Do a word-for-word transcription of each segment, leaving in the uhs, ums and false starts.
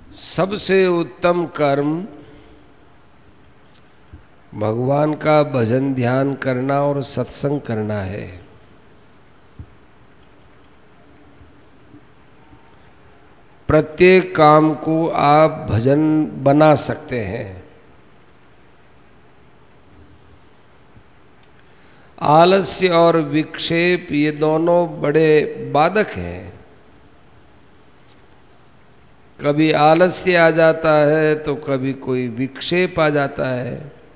सबसे उत्तम कर्म भगवान का भजन ध्यान करना और सत्संग करना है। प्रत्येक काम को आप भजन बना सकते हैं। आलस्य और विक्षेप ये दोनों बड़े बाधक हैं। कभी आलस्य आ जाता है तो कभी कोई विक्षेप आ जाता है,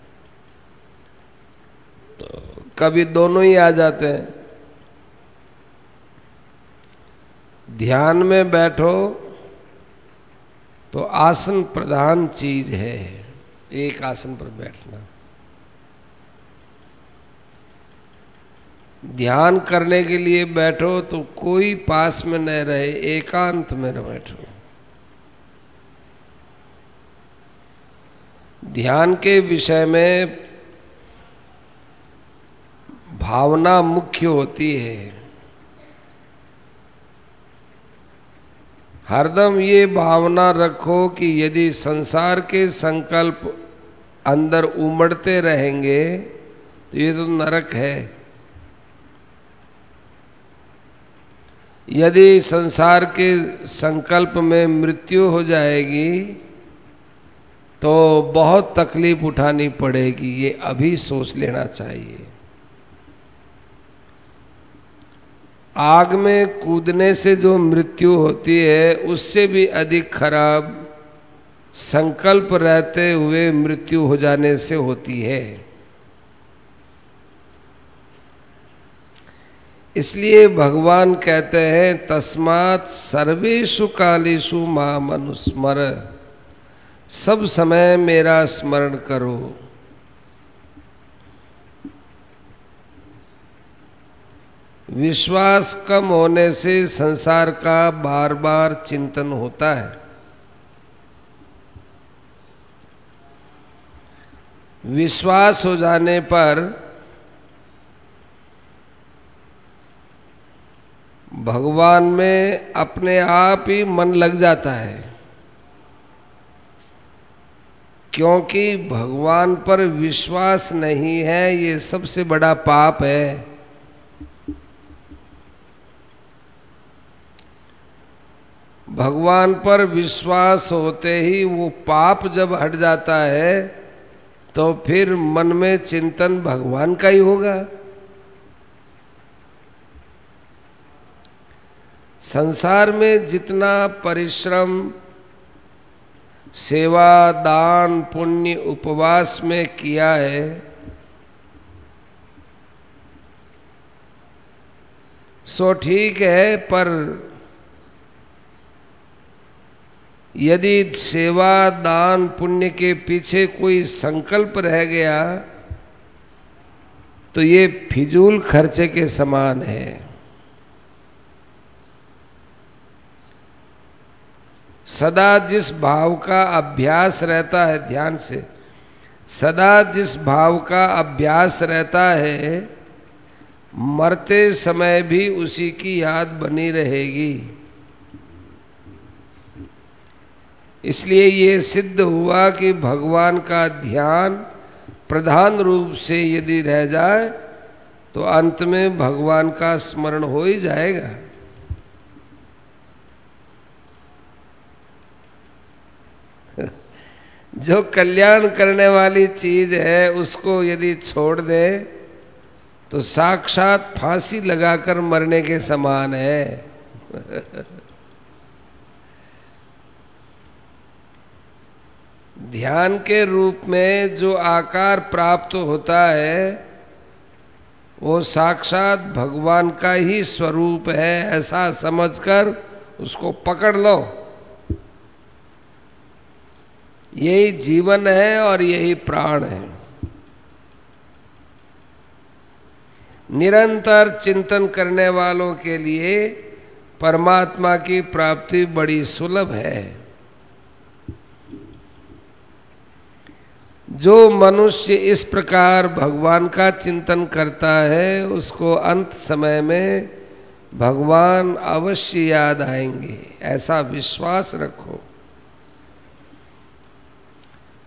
तो कभी दोनों ही आ जाते हैं। ध्यान में बैठो तो आसन प्रधान चीज है, एक आसन पर बैठना। ध्यान करने के लिए बैठो तो कोई पास में न रहे, एकांत में न बैठो। ध्यान के विषय में भावना मुख्य होती है। हरदम ये भावना रखो कि यदि संसार के संकल्प अंदर उमड़ते रहेंगे तो ये तो नरक है। यदि संसार के संकल्प में मृत्यु हो जाएगी तो बहुत तकलीफ उठानी पड़ेगी, ये अभी सोच लेना चाहिए। आग में कूदने से जो मृत्यु होती है उससे भी अधिक खराब संकल्प रहते हुए मृत्यु हो जाने से होती है। इसलिए भगवान कहते हैं तस्मात् सर्वेषु कालेषु माम अनुस्मर, सब समय मेरा स्मरण करो। विश्वास कम होने से संसार का बार बार चिंतन होता है। विश्वास हो जाने पर भगवान में अपने आप ही मन लग जाता है, क्योंकि भगवान पर विश्वास नहीं है, ये सबसे बड़ा पाप है। भगवान पर विश्वास होते ही वो पाप जब हट जाता है तो फिर मन में चिंतन भगवान का ही होगा। संसार में जितना परिश्रम सेवा दान पुण्य उपवास में किया है, सो ठीक है, पर यदि सेवा दान पुण्य के पीछे कोई संकल्प रह गया तो ये फिजूल खर्चे के समान है। सदा जिस भाव का अभ्यास रहता है, ध्यान से, सदा जिस भाव का अभ्यास रहता है, मरते समय भी उसी की याद बनी रहेगी। इसलिए ये सिद्ध हुआ कि भगवान का ध्यान प्रधान रूप से यदि रह जाए तो अंत में भगवान का स्मरण हो ही जाएगा। जो कल्याण करने वाली चीज है उसको यदि छोड़ दे तो साक्षात फांसी लगाकर मरने के समान है। ध्यान के रूप में जो आकार प्राप्त होता है वो साक्षात भगवान का ही स्वरूप है, ऐसा समझकर उसको पकड़ लो। यही जीवन है और यही प्राण है। निरंतर चिंतन करने वालों के लिए परमात्मा की प्राप्ति बड़ी सुलभ है। जो मनुष्य इस प्रकार भगवान का चिंतन करता है उसको अंत समय में भगवान अवश्य याद आएंगे, ऐसा विश्वास रखो।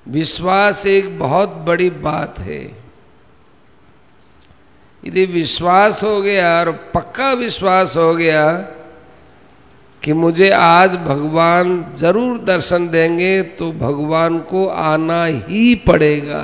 विश्वास एक बहुत बड़ी बात है। यदि विश्वास हो गया और पक्का विश्वास हो गया कि मुझे आज भगवान जरूर दर्शन देंगे, तो भगवान को आना ही पड़ेगा।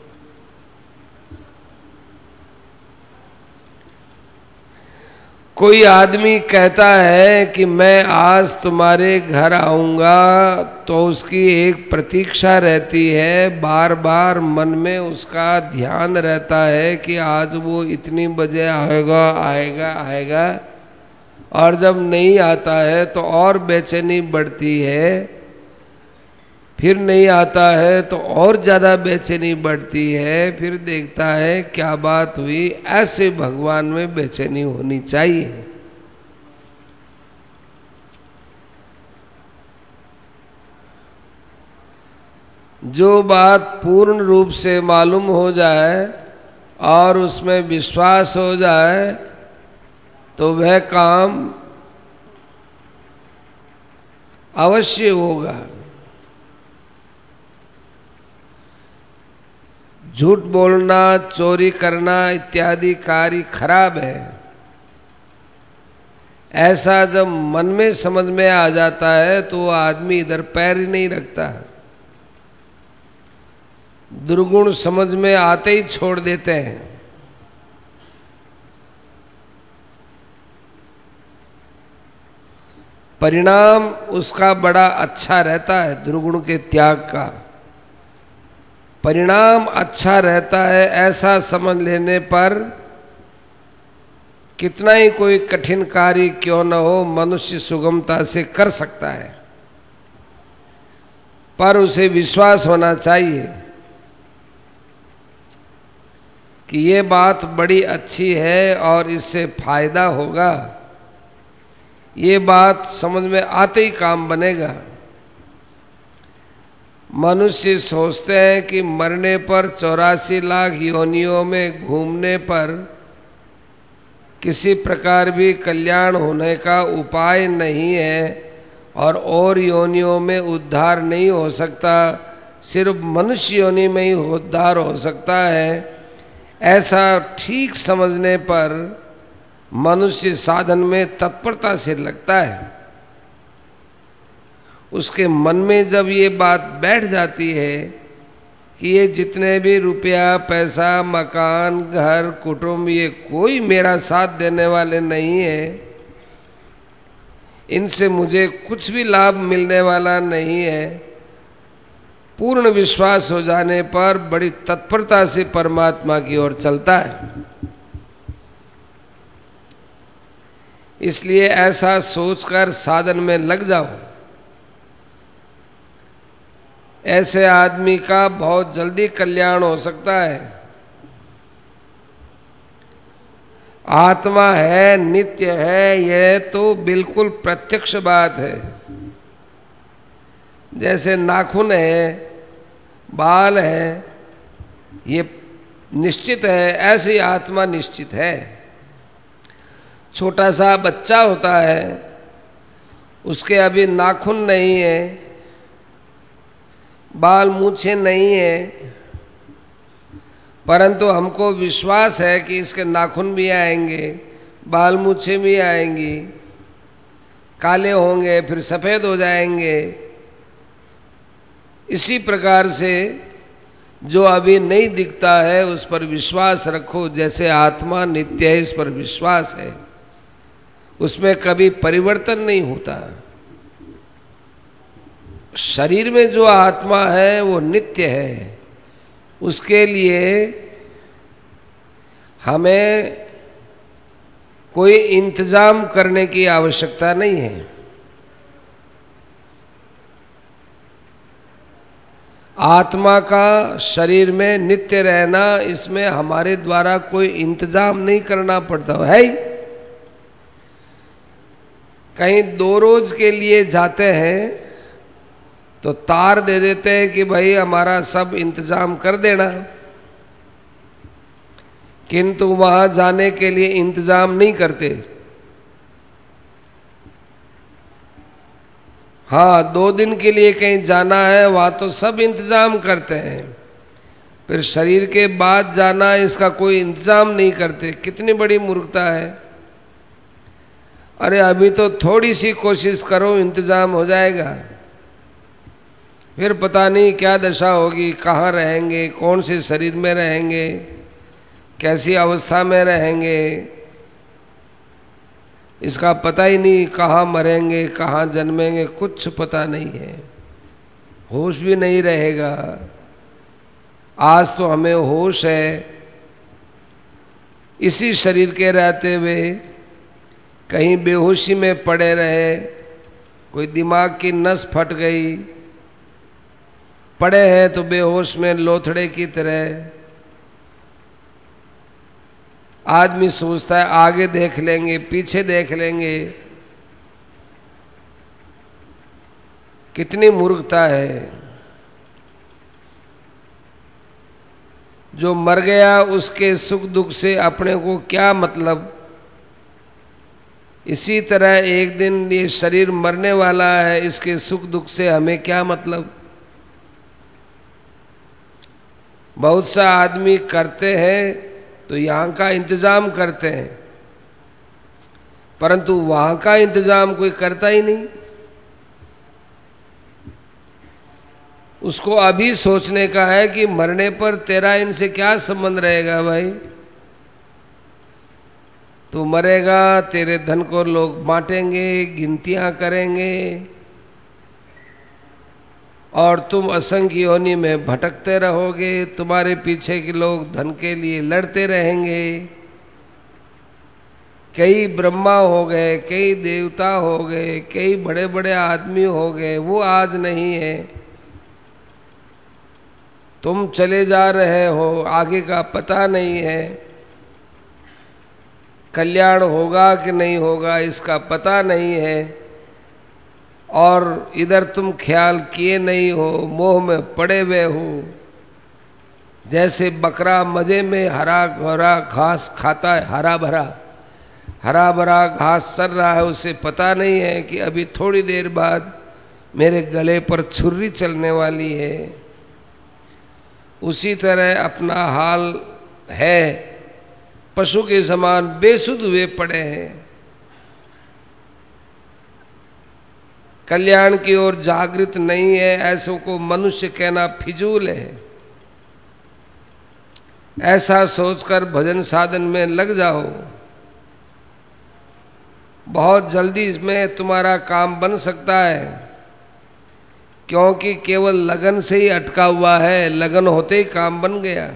कोई आदमी कहता है कि मैं आज तुम्हारे घर आऊंगा, तो उसकी एक प्रतीक्षा रहती है, बार बार मन में उसका ध्यान रहता है कि आज वो इतनी बजे आएगा आएगा आएगा, और जब नहीं आता है तो और बेचैनी बढ़ती है, फिर नहीं आता है तो और ज्यादा बेचैनी बढ़ती है, फिर देखता है क्या बात हुई। ऐसे भगवान में बेचैनी होनी चाहिए। जो बात पूर्ण रूप से मालूम हो जाए और उसमें विश्वास हो जाए, तो वह काम अवश्य होगा। झूठ बोलना, चोरी करना इत्यादि कार्य खराब है। ऐसा जब मन में समझ में आ जाता है तो वो आदमी इधर पैर ही नहीं रखता। दुर्गुण समझ में आते ही छोड़ देते हैं। परिणाम उसका बड़ा अच्छा रहता है। दुर्गुण के त्याग का परिणाम अच्छा रहता है, ऐसा समझ लेने पर कितना ही कोई कठिन कार्य क्यों न हो, मनुष्य सुगमता से कर सकता है। पर उसे विश्वास होना चाहिए कि ये बात बड़ी अच्छी है और इससे फायदा होगा। ये बात समझ में आते ही काम बनेगा। मनुष्य सोचते हैं कि मरने पर चौरासी लाख योनियों में घूमने पर किसी प्रकार भी कल्याण होने का उपाय नहीं है और और योनियों में उद्धार नहीं हो सकता, सिर्फ मनुष्य योनि में ही उद्धार हो सकता है। ऐसा ठीक समझने पर मनुष्य साधन में तत्परता से लगता है। उसके मन में जब ये बात बैठ जाती है कि ये जितने भी रुपया, पैसा, मकान, घर, कुटुंब, ये कोई मेरा साथ देने वाले नहीं है, इनसे मुझे कुछ भी लाभ मिलने वाला नहीं है, पूर्ण विश्वास हो जाने पर बड़ी तत्परता से परमात्मा की ओर चलता है। इसलिए ऐसा सोचकर साधन में लग जाओ। ऐसे आदमी का बहुत जल्दी कल्याण हो सकता है। आत्मा है, नित्य है, यह तो बिल्कुल प्रत्यक्ष बात है। जैसे नाखून है, बाल है, ये निश्चित है, ऐसी आत्मा निश्चित है। छोटा सा बच्चा होता है, उसके अभी नाखून नहीं है, बाल मूछें नहीं है, परंतु हमको विश्वास है कि इसके नाखून भी आएंगे, बाल मूछें भी आएंगी, काले होंगे, फिर सफेद हो जाएंगे। इसी प्रकार से जो अभी नहीं दिखता है उस पर विश्वास रखो। जैसे आत्मा नित्य है, इस पर विश्वास है, उसमें कभी परिवर्तन नहीं होता। शरीर में जो आत्मा है वो नित्य है, उसके लिए हमें कोई इंतजाम करने की आवश्यकता नहीं है। आत्मा का शरीर में नित्य रहना, इसमें हमारे द्वारा कोई इंतजाम नहीं करना पड़ता है। कहीं दो रोज के लिए जाते हैं तो तार दे देते हैं कि भाई हमारा सब इंतजाम कर देना, किंतु वहां जाने के लिए इंतजाम नहीं करते। हाँ, दो दिन के लिए कहीं जाना है, वहां तो सब इंतजाम करते हैं, फिर शरीर के बाद जाना इसका कोई इंतजाम नहीं करते। कितनी बड़ी मूर्खता है। अरे अभी तो थोड़ी सी कोशिश करो, इंतजाम हो जाएगा। फिर पता नहीं क्या दशा होगी, कहाँ रहेंगे, कौन से शरीर में रहेंगे, कैसी अवस्था में रहेंगे, इसका पता ही नहीं। कहाँ मरेंगे, कहाँ जन्मेंगे, कुछ पता नहीं है। होश भी नहीं रहेगा। आज तो हमें होश है, इसी शरीर के रहते हुए कहीं बेहोशी में पड़े रहे, कोई दिमाग की नस फट गई, पड़े हैं तो बेहोश में लोथड़े की तरह। आदमी सोचता है आगे देख लेंगे, पीछे देख लेंगे। कितनी मूर्खता है। जो मर गया उसके सुख दुख से अपने को क्या मतलब। इसी तरह एक दिन ये शरीर मरने वाला है, इसके सुख दुख से हमें क्या मतलब। बहुत सा आदमी करते हैं तो यहां का इंतजाम करते हैं, परंतु वहां का इंतजाम कोई करता ही नहीं। उसको अभी सोचने का है कि मरने पर तेरा इनसे क्या संबंध रहेगा भाई। तू मरेगा, तेरे धन को लोग बांटेंगे, गिनतियां करेंगे, और तुम असंख्य योनि में भटकते रहोगे। तुम्हारे पीछे के लोग धन के लिए लड़ते रहेंगे। कई ब्रह्मा हो गए, कई देवता हो गए, कई बड़े बड़े आदमी हो गए, वो आज नहीं है। तुम चले जा रहे हो, आगे का पता नहीं है। कल्याण होगा कि नहीं होगा इसका पता नहीं है। और इधर तुम ख्याल किए नहीं हो, मोह में पड़े हुए हो। जैसे बकरा मजे में हरा भरा घास खाता है, हरा भरा हरा भरा घास चल रहा है, उसे पता नहीं है कि अभी थोड़ी देर बाद मेरे गले पर छुरी चलने वाली है। उसी तरह अपना हाल है। पशु के समान बेसुध हुए पड़े हैं। कल्याण की ओर जागृत नहीं है, ऐसों को मनुष्य कहना फिजूल है। ऐसा सोचकर भजन साधन में लग जाओ। बहुत जल्दी में तुम्हारा काम बन सकता है, क्योंकि केवल लगन से ही अटका हुआ है। लगन होते ही काम बन गया।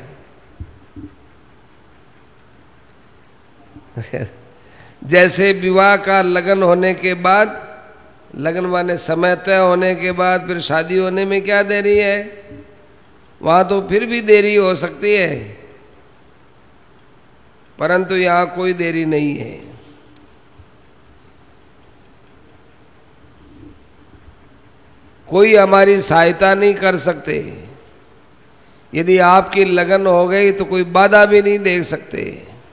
जैसे विवाह का लगन होने के बाद, लगन माने समय तय होने के बाद फिर शादी होने में क्या देरी है। वहां तो फिर भी देरी हो सकती है, परंतु यहां कोई देरी नहीं है। कोई हमारी सहायता नहीं कर सकते। यदि आपकी लगन हो गई तो कोई बाधा भी नहीं दे सकते।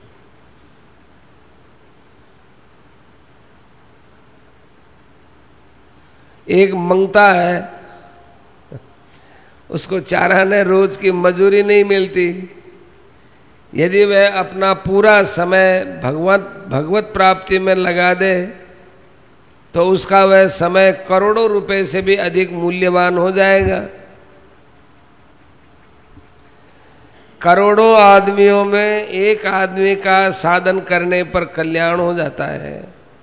एक मंगता है, उसको चाराने रोज की मजूरी नहीं मिलती। यदि वह अपना पूरा समय भगवत भगवत प्राप्ति में लगा दे तो उसका वह समय करोड़ों रुपए से भी अधिक मूल्यवान हो जाएगा। करोड़ों आदमियों में एक आदमी का साधन करने पर कल्याण हो जाता है।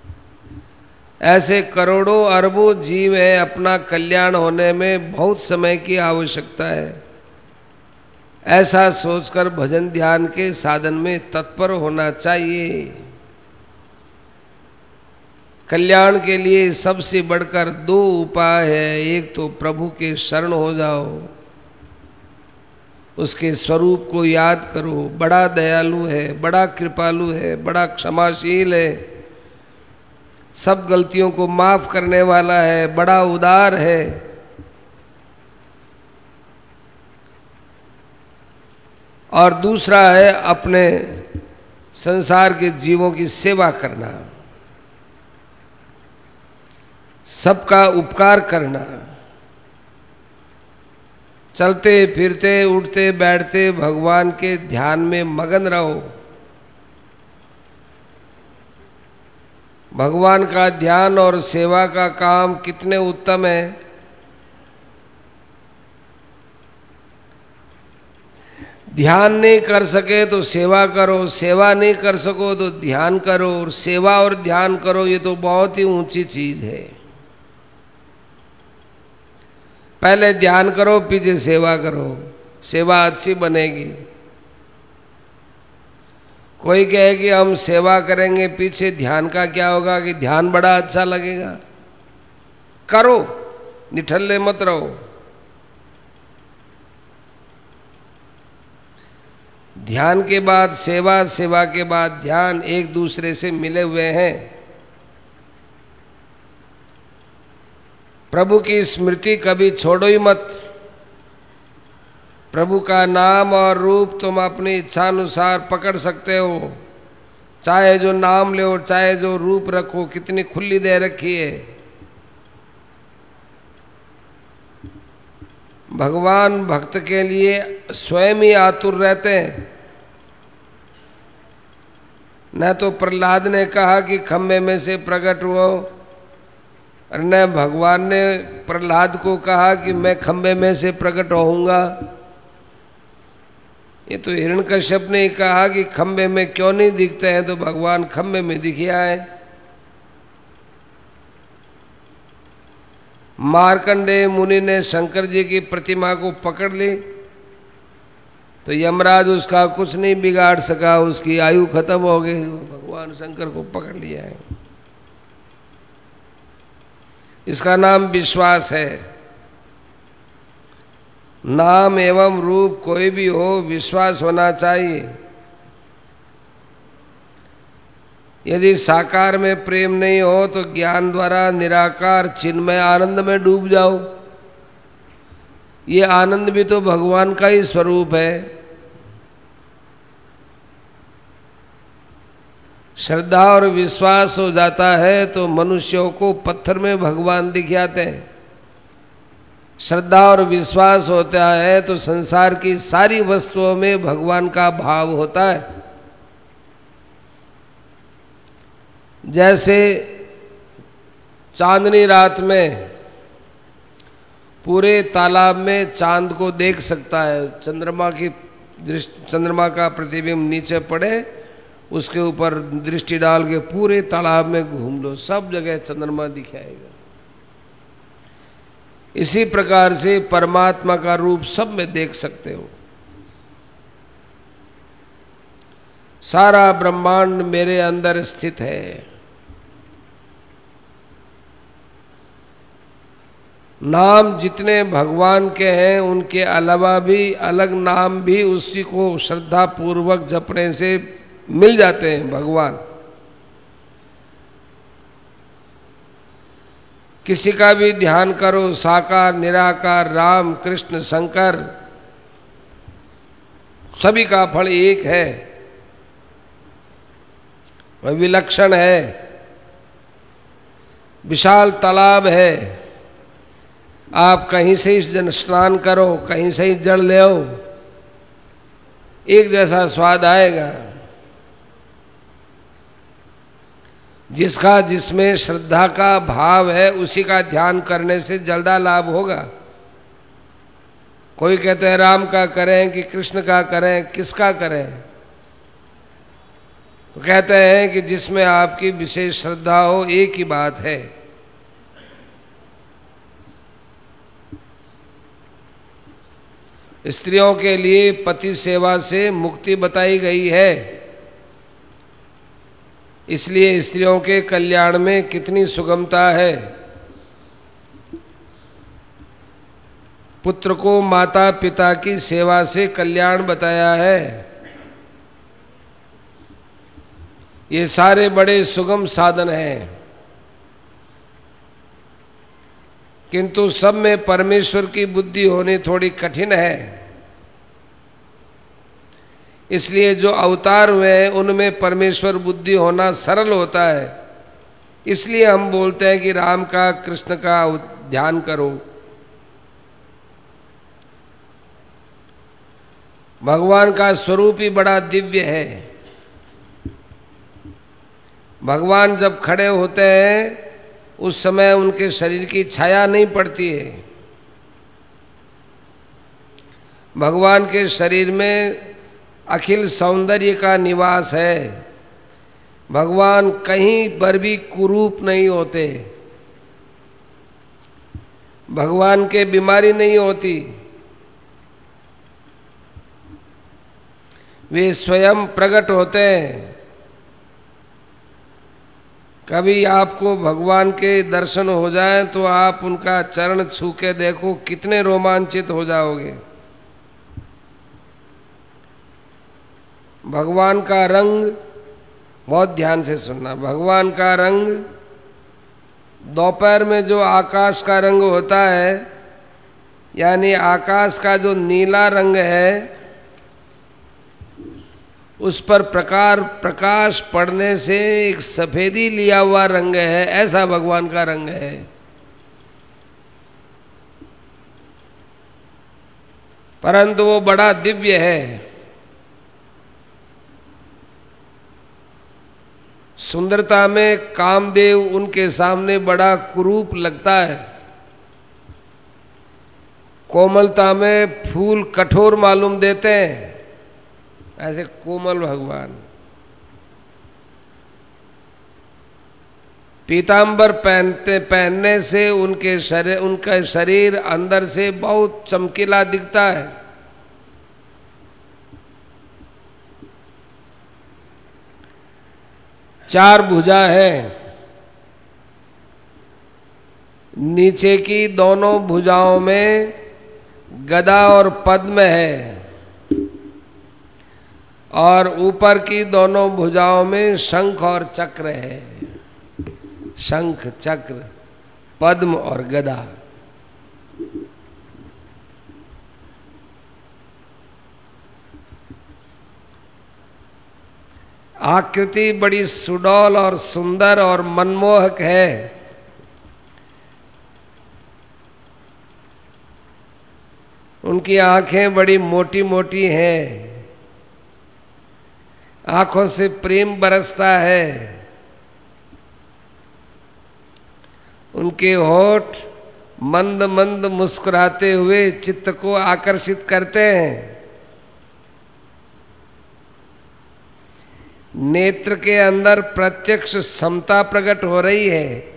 ऐसे करोड़ों अरबों जीव हैं, अपना कल्याण होने में बहुत समय की आवश्यकता है। ऐसा सोचकर भजन ध्यान के साधन में तत्पर होना चाहिए। कल्याण के लिए सबसे बढ़कर दो उपाय है। एक तो प्रभु के शरण हो जाओ, उसके स्वरूप को याद करो। बड़ा दयालु है, बड़ा कृपालु है, बड़ा क्षमाशील है, सब गलतियों को माफ करने वाला है, बड़ा उदार है। और दूसरा है अपने संसार के जीवों की सेवा करना। सबका उपकार करना, चलते फिरते उठते बैठते भगवान के ध्यान में मगन रहो। भगवान का ध्यान और सेवा का काम कितने उत्तम है। ध्यान नहीं कर सके तो सेवा करो, सेवा नहीं कर सको तो ध्यान करो, और सेवा और ध्यान करो, ये तो बहुत ही ऊंची चीज है। पहले ध्यान करो, पीछे सेवा करो, सेवा अच्छी बनेगी। कोई कहे कि हम सेवा करेंगे, पीछे ध्यान का क्या होगा, कि ध्यान बड़ा अच्छा लगेगा। करो, निठल्ले मत रहो। ध्यान के बाद सेवा, सेवा के बाद ध्यान, एक दूसरे से मिले हुए हैं। प्रभु की स्मृति कभी छोड़ो ही मत। प्रभु का नाम और रूप तुम अपनी इच्छानुसार पकड़ सकते हो, चाहे जो नाम लो, चाहे जो रूप रखो, कितनी खुली दे रखी है। भगवान भक्त के लिए स्वयं ही आतुर रहते हैं। न तो प्रहलाद ने कहा कि खंभे में से प्रकट हुआ, और न भगवान ने प्रहलाद को कहा कि मैं खंभे में से प्रकट होऊंगा। ये तो हिरण्यकश्यप ने कहा कि खंभे में क्यों नहीं दिखते हैं, तो भगवान खंभे में दिखे आए। मार्कंडेय मुनि ने शंकर जी की प्रतिमा को पकड़ ली, तो यमराज उसका कुछ नहीं बिगाड़ सका, उसकी आयु खत्म हो गई। भगवान शंकर को पकड़ लिया है। इसका नाम विश्वास है। नाम एवं रूप कोई भी हो, विश्वास होना चाहिए। यदि साकार में प्रेम नहीं हो तो ज्ञान द्वारा निराकार चिन्मय आनंद में डूब जाओ। ये आनंद भी तो भगवान का ही स्वरूप है। श्रद्धा और विश्वास हो जाता है तो मनुष्यों को पत्थर में भगवान दिख जाते हैं। श्रद्धा और विश्वास होता है तो संसार की सारी वस्तुओं में भगवान का भाव होता है। जैसे चांदनी रात में पूरे तालाब में चांद को देख सकता है। चंद्रमा की दृष्टि, चंद्रमा का प्रतिबिंब नीचे पड़े, उसके ऊपर दृष्टि डाल के पूरे तालाब में घूम लो, सब जगह चंद्रमा दिखाएगा। इसी प्रकार से परमात्मा का रूप सब में देख सकते हो। सारा ब्रह्मांड मेरे अंदर स्थित है। नाम जितने भगवान के हैं, उनके अलावा भी अलग नाम भी उसी को श्रद्धा पूर्वक जपने से मिल जाते हैं भगवान। किसी का भी ध्यान करो, साकार निराकार राम कृष्ण शंकर, सभी का फल एक है, वह विलक्षण है। विशाल तालाब है, आप कहीं से ही जन स्नान करो, कहीं से ही जल ले आओ, एक जैसा स्वाद आएगा। जिसका जिसमें श्रद्धा का भाव है, उसी का ध्यान करने से ज्यादा लाभ होगा। कोई कहते हैं राम का करें कि कृष्ण का करें, किसका करें? तो कहते हैं कि जिसमें आपकी विशेष श्रद्धा हो, एक ही बात है। स्त्रियों के लिए पति सेवा से मुक्ति बताई गई है। इसलिए स्त्रियों के कल्याण में कितनी सुगमता है। पुत्र को माता पिता की सेवा से कल्याण बताया है। ये सारे बड़े सुगम साधन हैं, किंतु सब में परमेश्वर की बुद्धि होनी थोड़ी कठिन है। इसलिए जो अवतार हुए हैं, उनमें परमेश्वर बुद्धि होना सरल होता है। इसलिए हम बोलते हैं कि राम का, कृष्ण का ध्यान करो। भगवान का स्वरूप ही बड़ा दिव्य है। भगवान जब खड़े होते हैं उस समय उनके शरीर की छाया नहीं पड़ती है। भगवान के शरीर में अखिल सौंदर्य का निवास है। भगवान कहीं पर भी कुरूप नहीं होते। भगवान के बीमारी नहीं होती। वे स्वयं प्रकट होते हैं। कभी आपको भगवान के दर्शन हो जाए तो आप उनका चरण छू के देखो, कितने रोमांचित हो जाओगे। भगवान का रंग, बहुत ध्यान से सुनना, भगवान का रंग दोपहर में जो आकाश का रंग होता है, यानी आकाश का जो नीला रंग है, उस पर प्रकार प्रकाश पड़ने से एक सफेदी लिया हुआ रंग है, ऐसा भगवान का रंग है। परंतु वो बड़ा दिव्य है। सुंदरता में कामदेव उनके सामने बड़ा कुरूप लगता है। कोमलता में फूल कठोर मालूम देते हैं, ऐसे कोमल भगवान। पीतांबर पहनते पहनने से उनके शरीर उनका शरीर अंदर से बहुत चमकीला दिखता है। चार भुजा है, नीचे की दोनों भुजाओं में गदा और पद्म है, और ऊपर की दोनों भुजाओं में शंख और चक्र है। शंख, चक्र, पद्म और गदा। आकृति बड़ी सुडौल और सुंदर और मनमोहक है। उनकी आंखें बड़ी मोटी मोटी हैं। आंखों से प्रेम बरसता है। उनके होठ मंद मंद मुस्कुराते हुए चित्त को आकर्षित करते हैं। नेत्र के अंदर प्रत्यक्ष समता प्रकट हो रही है।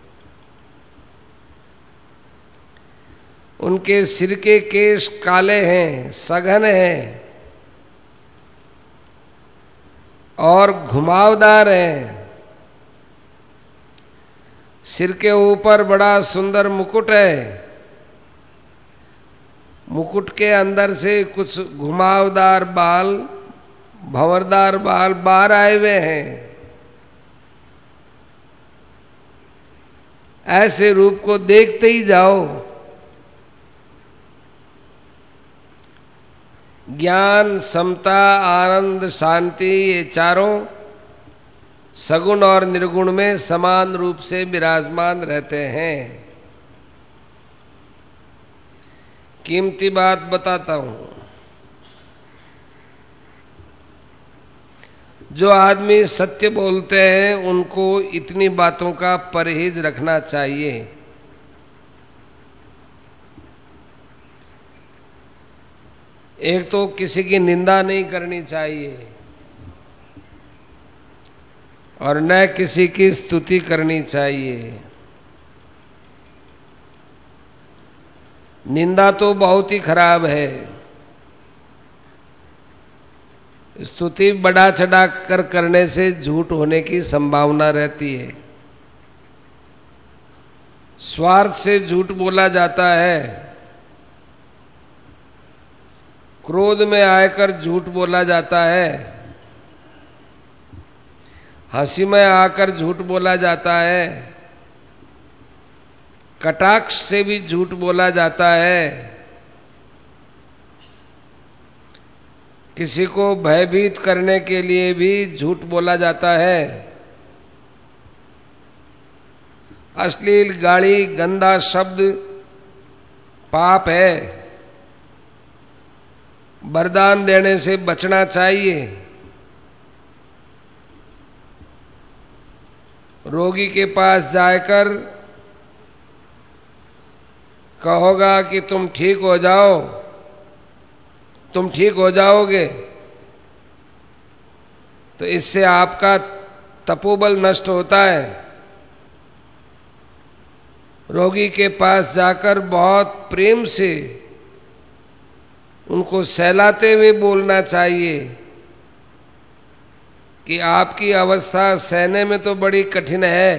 उनके सिर के केश काले हैं, सघन हैं और घुमावदार हैं। सिर के ऊपर बड़ा सुंदर मुकुट है। मुकुट के अंदर से कुछ घुमावदार बाल, भंवरदार बाल बाहर आए हुए हैं। ऐसे रूप को देखते ही जाओ। ज्ञान, समता, आनंद, शांति, ये चारों सगुण और निर्गुण में समान रूप से विराजमान रहते हैं। कीमती बात बताता हूं। जो आदमी सत्य बोलते हैं उनको इतनी बातों का परहेज रखना चाहिए। एक तो किसी की निंदा नहीं करनी चाहिए और न किसी की स्तुति करनी चाहिए। निंदा तो बहुत ही खराब है। स्तुति बढ़ा चढ़ा कर करने से झूठ होने की संभावना रहती है। स्वार्थ से झूठ बोला जाता है। क्रोध में आकर झूठ बोला जाता है। हंसी में आकर झूठ बोला जाता है। कटाक्ष से भी झूठ बोला जाता है। किसी को भयभीत करने के लिए भी झूठ बोला जाता है। अश्लील गाली गंदा शब्द पाप है। वरदान देने से बचना चाहिए। रोगी के पास जाकर कहोगा कि तुम ठीक हो जाओ, तुम ठीक हो जाओगे, तो इससे आपका तपोबल नष्ट होता है। रोगी के पास जाकर बहुत प्रेम से उनको सहलाते हुए बोलना चाहिए कि आपकी अवस्था सहने में तो बड़ी कठिन है,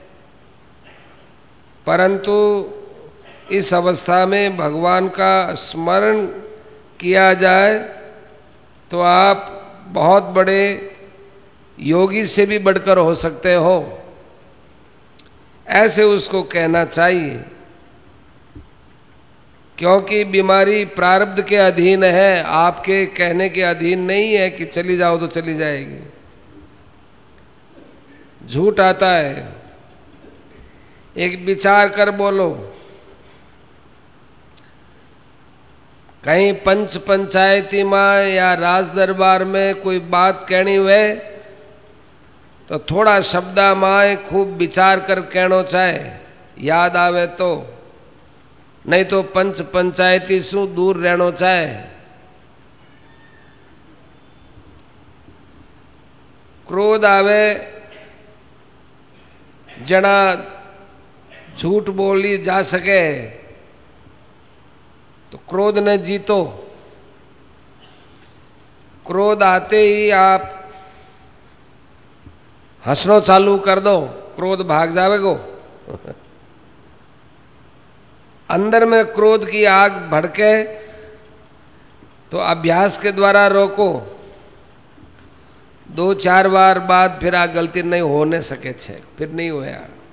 परंतु इस अवस्था में भगवान का स्मरण किया जाए तो आप बहुत बड़े योगी से भी बढ़कर हो सकते हो, ऐसे उसको कहना चाहिए। क्योंकि बीमारी प्रारब्ध के अधीन है, आपके कहने के अधीन नहीं है कि चली जाओ तो चली जाएगी। झूठ आता है। एक विचार कर बोलो। कहीं पंच पंचायती में या राज दरबार में कोई बात कहनी हुए तो थोड़ा शब्दा माए खूब विचार कर कहनो चाहे, याद आवे तो, नहीं तो पंच पंचायती शू दूर रहनो चाहे। क्रोध आवे जना झूठ बोली जा सके तो क्रोध न जीतो। क्रोध आते ही आप हंसनो चालू कर दो, क्रोध भाग जावेगो। अंदर में क्रोध की आग भड़के तो अभ्यास के द्वारा रोको। दो चार बार बाद फिर आ गलती नहीं होने सके छे, फिर नहीं होया।